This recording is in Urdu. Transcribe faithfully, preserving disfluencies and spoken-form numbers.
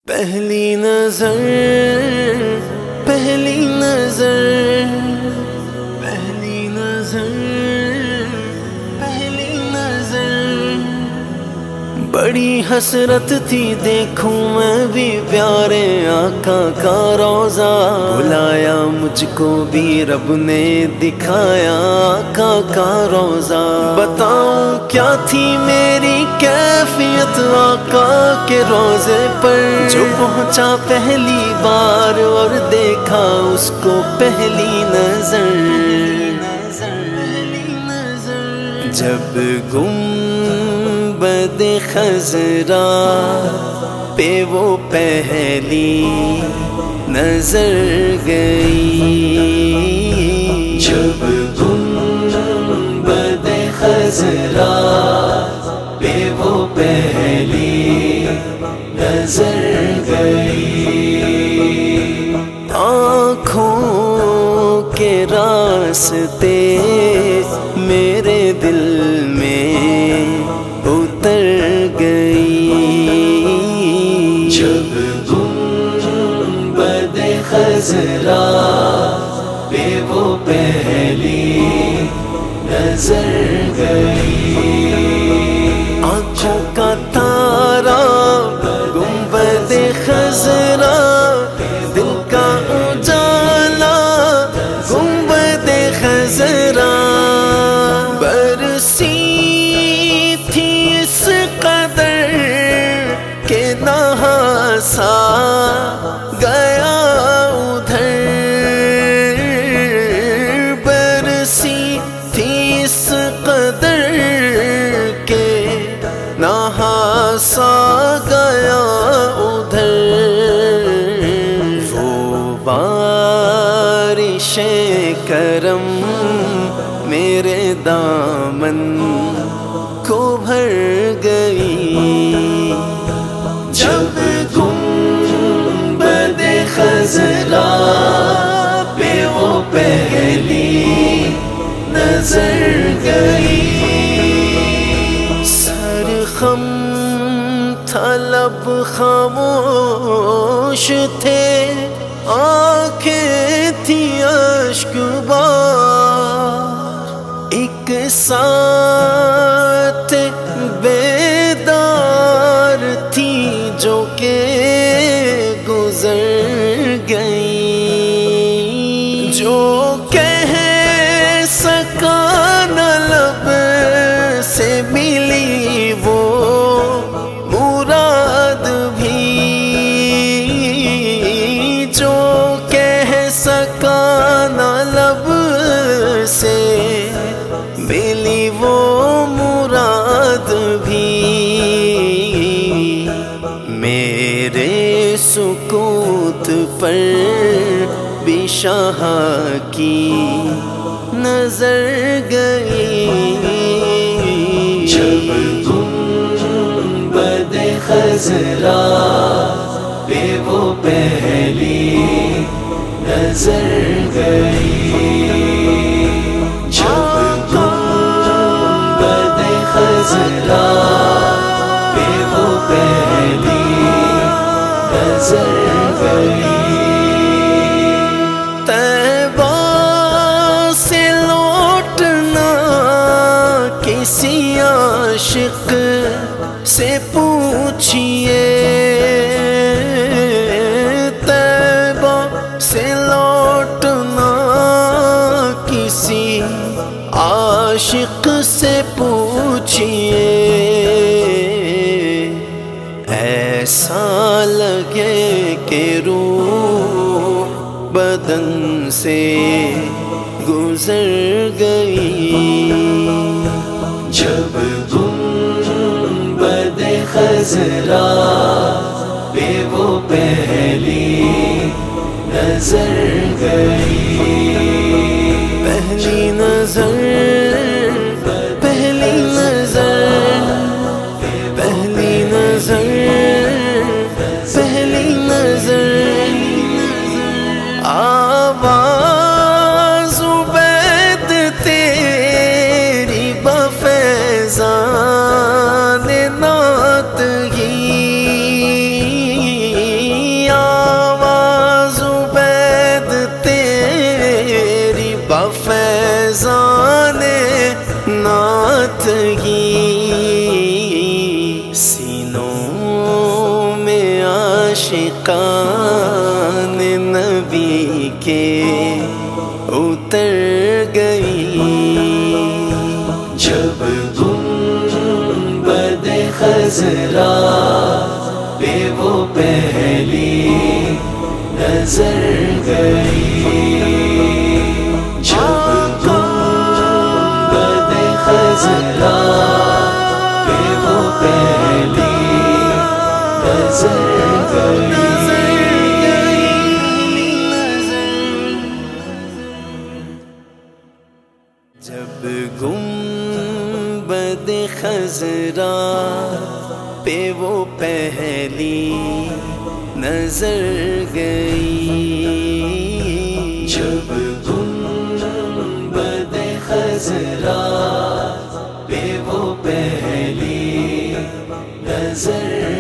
پہلی نظر پہلی نظر پہلی نظر پہلی نظر بڑی حسرت تھی دیکھوں میں بھی پیارے آقا کا روضہ، بلایا مجھ کو بھی رب نے دکھایا آقا کا روضہ۔ بتاؤں کیا تھی میری کیفیت آقا کے روضے پر، جو پہنچا پہلی بار اور دیکھا اس کو پہلی نظر۔ جب گنبد خضرا پہ وہ پہلی نظر گئی، جب گنبد خضرا پہ وہ پہلی نظر گئی، آنکھوں کے راستے میرے دل میں اتر گئی، جب گنبد خضرا پہ وہ پہلی نظر گئی۔ آنکھوں کا تارا گنبد خضرا، دل کا اجالا گنبد خضرا، برسی تھی اس قدر کہ نہاسا گیا ادھر، برسی تھی اس قدر کہ نہاسا گیا ادھر، وہ بارش کرم میرے دامن کو بھر گئی، جب گنبد خضرا پہ وہ پہلی نظر گئی، سر خم تھا لب خاموش تھے، آنکھیں تھی اشک بار، ایک ساتھ بیدار تھی جو کہ گزر گئی، جو کہہ سکا نہ لب سے ملی وہ مراد بھی، جو کہہ سکا نہ لب سے ملی وہ مراد بھی، میرے سکوت پر بھی شاہ کی نظر گئی، جب گنبد خضرا پہ وہ پہلی نظر گئی، جب گنبد خضرا پہ وہ پہلی نظر گئی، طیبہ سے لوٹنا کسی عاشق سے پوچھئے، طیبہ سے لوٹنا کسی عاشق سے پوچھئے، ایسا لگے کہ روح بدن سے گزر گئی، جب گنبد خضرا پہ وہ پہلی نظر گئی، پہلی نظر پہلی نظر پہلی نظر پہلی نظر، آواز عبید تیری بفیضان نعت ہی عاشقان نبی کے اتر گئی، جب گنبد خضرا پہ وہ پہلی نظر گئی، جب گنبد خضرا پہ وہ پہلی نظر گئی، جب گنبد خضرا پہ وہ پہلی نظر گئی، جب گنبد خضرا پہ وہ پہلی نظر